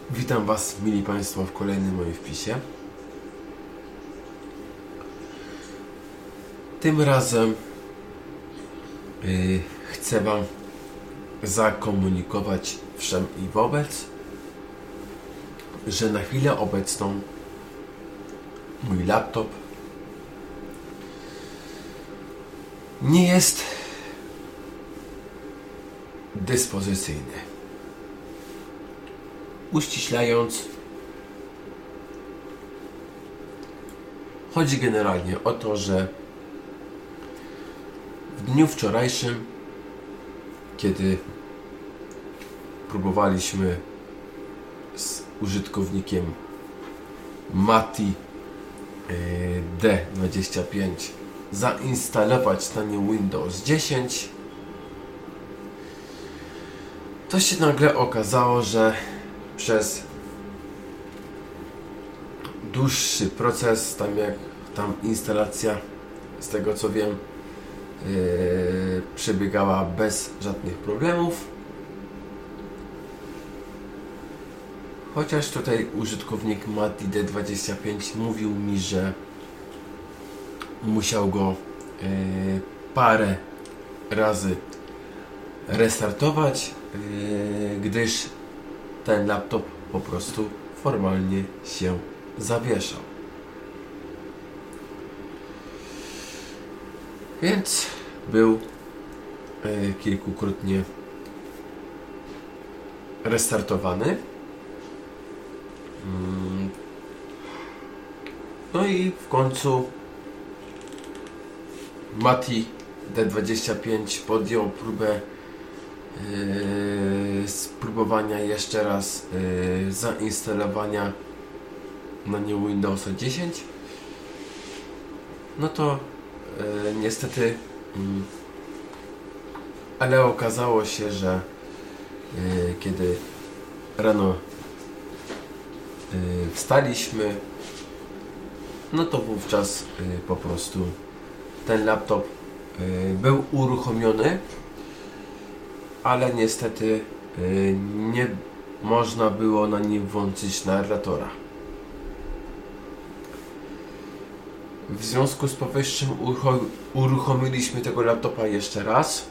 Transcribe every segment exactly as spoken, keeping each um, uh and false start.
Witam Was, mili Państwo, w kolejnym moim wpisie. Tym razem yy, chcę Wam zakomunikować wszem i wobec, że na chwilę obecną mój laptop nie jest dyspozycyjny. Uściślając, chodzi generalnie o to, że w dniu wczorajszym, kiedy próbowaliśmy z użytkownikiem Mati D dwadzieścia pięć zainstalować na nie Windows dziesięć, to się nagle okazało, że przez dłuższy proces, tam jak tam instalacja, z tego co wiem, yy, przebiegała bez żadnych problemów. Chociaż tutaj użytkownik Mati D dwadzieścia pięć mówił mi, że musiał go yy, parę razy restartować, yy, gdyż ten laptop po prostu formalnie się zawieszał. Więc był e, kilkukrotnie restartowany. Mm. No i w końcu Mati D dwadzieścia pięć podjął próbę Yy, spróbowania jeszcze raz yy, zainstalowania na nie Windowsa dziesięć. No to yy, niestety yy, ale okazało się, że yy, kiedy rano yy, wstaliśmy, no to wówczas yy, po prostu ten laptop yy, był uruchomiony, ale niestety yy, nie można było na nim włączyć narratora. W związku z powyższym uruchomiliśmy tego laptopa jeszcze raz,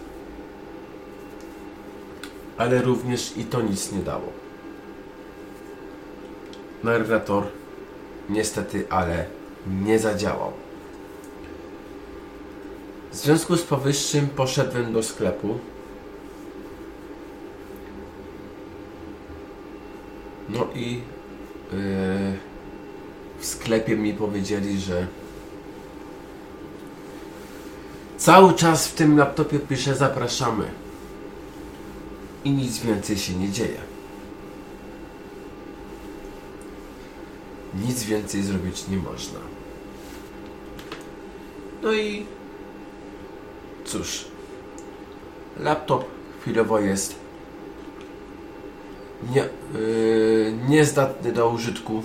ale również i to nic nie dało. Narrator niestety, ale nie zadziałał. W związku z powyższym poszedłem do sklepu. No i yy, w sklepie mi powiedzieli, że cały czas w tym laptopie pisze zapraszamy i nic więcej się nie dzieje. Nic więcej zrobić nie można. No i cóż, laptop chwilowo jest Nie, yy, niezdatny do użytku.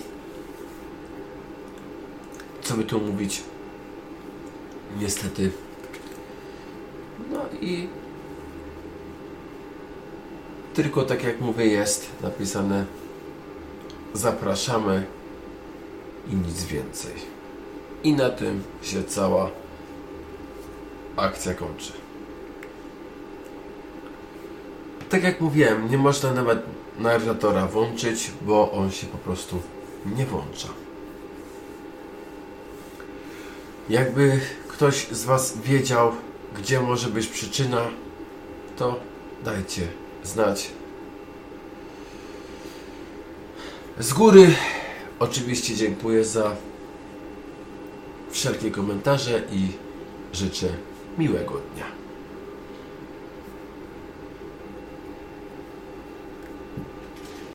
Co by tu mówić? Niestety. No i tylko tak jak mówię, jest napisane zapraszamy i nic więcej. I na tym się cała akcja kończy. Tak jak mówiłem, nie można nawet narratora włączyć, bo on się po prostu nie włącza. Jakby ktoś z Was wiedział, gdzie może być przyczyna, to dajcie znać. Z góry oczywiście dziękuję za wszelkie komentarze i życzę miłego dnia.